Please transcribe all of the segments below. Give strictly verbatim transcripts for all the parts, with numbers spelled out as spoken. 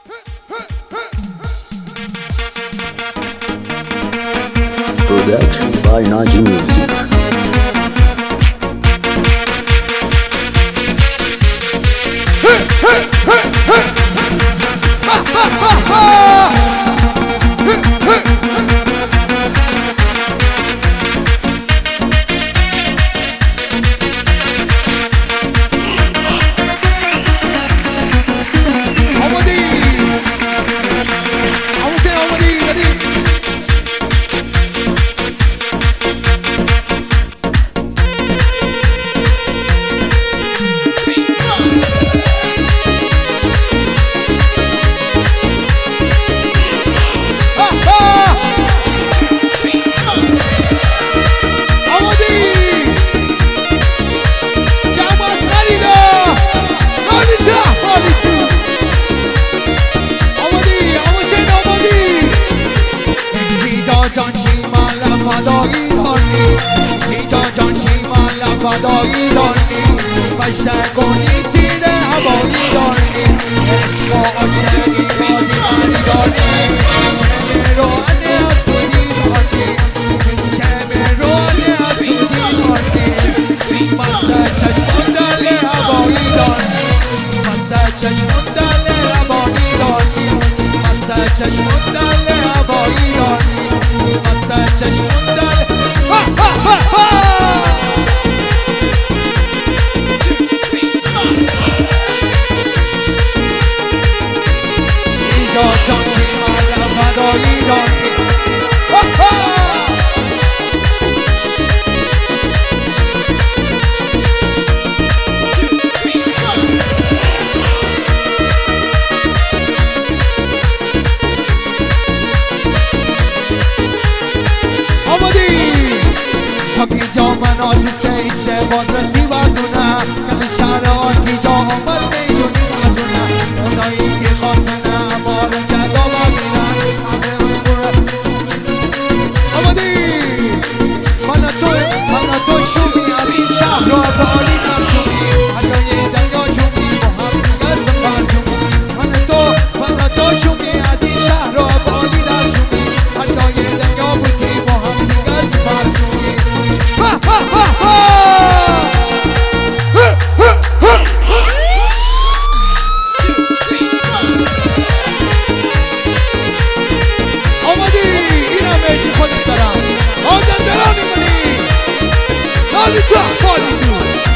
Production by Naji Music. فدایی دانی مشتر کنی تیر هوایی دانی عشق و عاشقی رادی دانی چه روحانه از خودی دانی چه روحانه از خودی دانی مستر چشمون دل هوایی دانی مستر چشمون دل هوایی دانی مستر چشمون دل هوایی دانی مستر چشمون دل ها ها ها ها جا من آجیسه ایشه بادرسی وزونه کل شهر آنگی جا آمد میدونی وزونه اونایی که خواستنه امار جدا ببینن همه بگوره آمدی من تو من تو شومی از این شهر رو از عالی نشومی حجای دنیا جومی با هم دیگه سفر جومی من تو من تو شومی از این شهر رو از عالی نشومی حجای دنیا بودی با هم دیگه سفر جومی آمدی اینم میشی خودت دارم آدم درانی منی نالی تو احفالی تو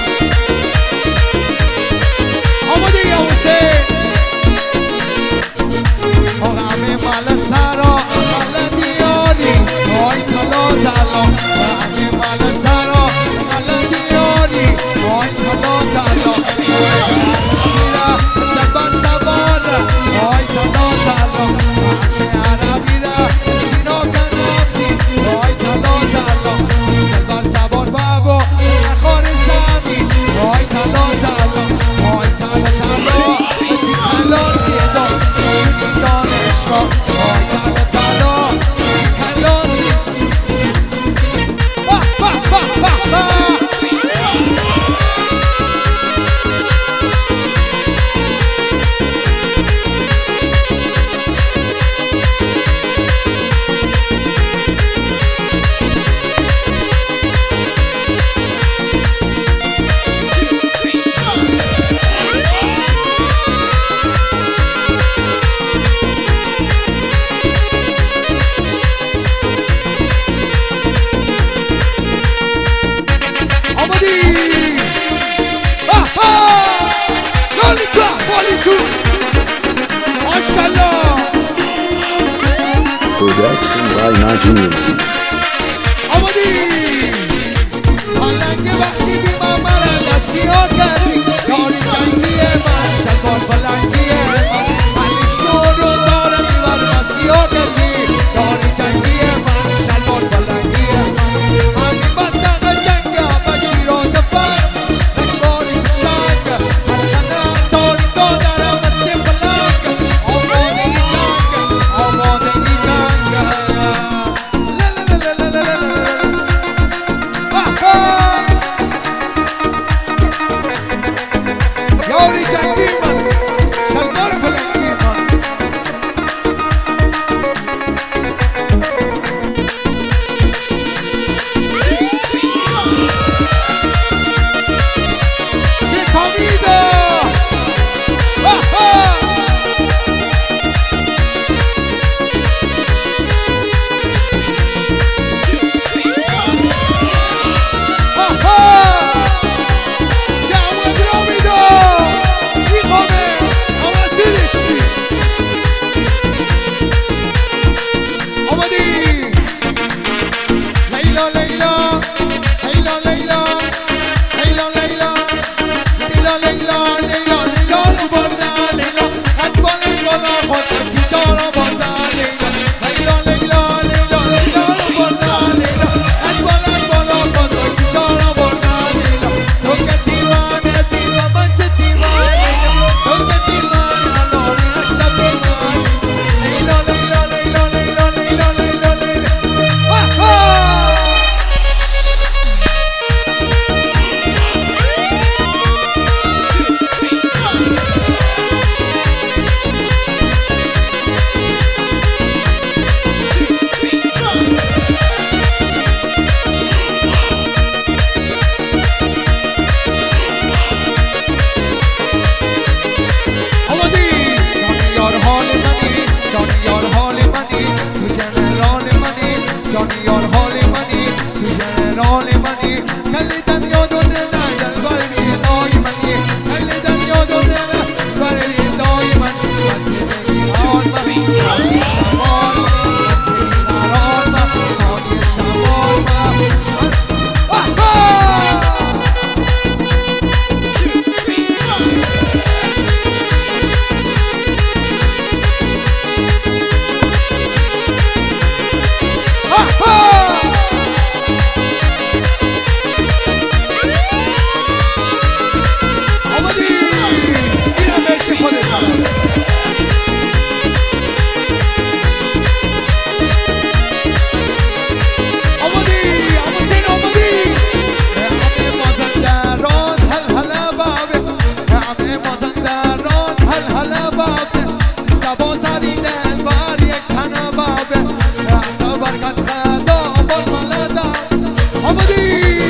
آمدی یا حسین همه مال سرا مال دیاری آی کلا دلا همه مال سرا مال دیاری آی کلا دلا میره زبان زبان آی کلا دلا آسه عربی را سینا کنمزی آی کلا دلا زبان زبان بابا نخور زمین آی کلا دلا آی کلا دلا کلا دیدا دانشگاه آی کلا دلا کلا با با با با با Production by Naji Music. آمدی پلنگ بخشی بی من مرم دستی ها کردی یاری جنگی من شلوار بلنگی من علیش نور رو دارم میبر دستی ها کردی یاری جنگی من شلوار بلنگی من همین بطق جنگ بشیرات فرم نشباری شنگ حرکت داری دادرم دستی بلنگ آمادگی جنگ آمادگی جنگ لبا سریدن بر یک تن بابه حتی برکت خدا بال ملده آمدی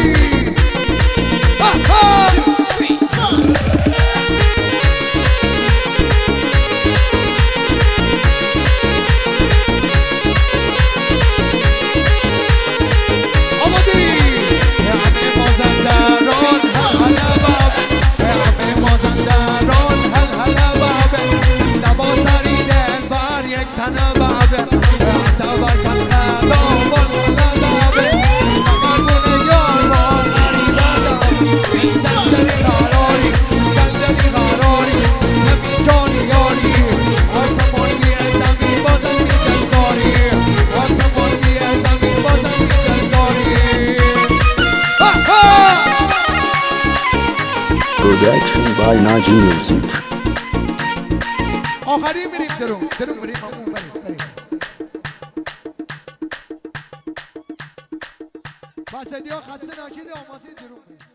Production by Naji Music. آخری میریم درون درون بریم همون بریم بریم بس ادیا خسته نشید آماده درون بریم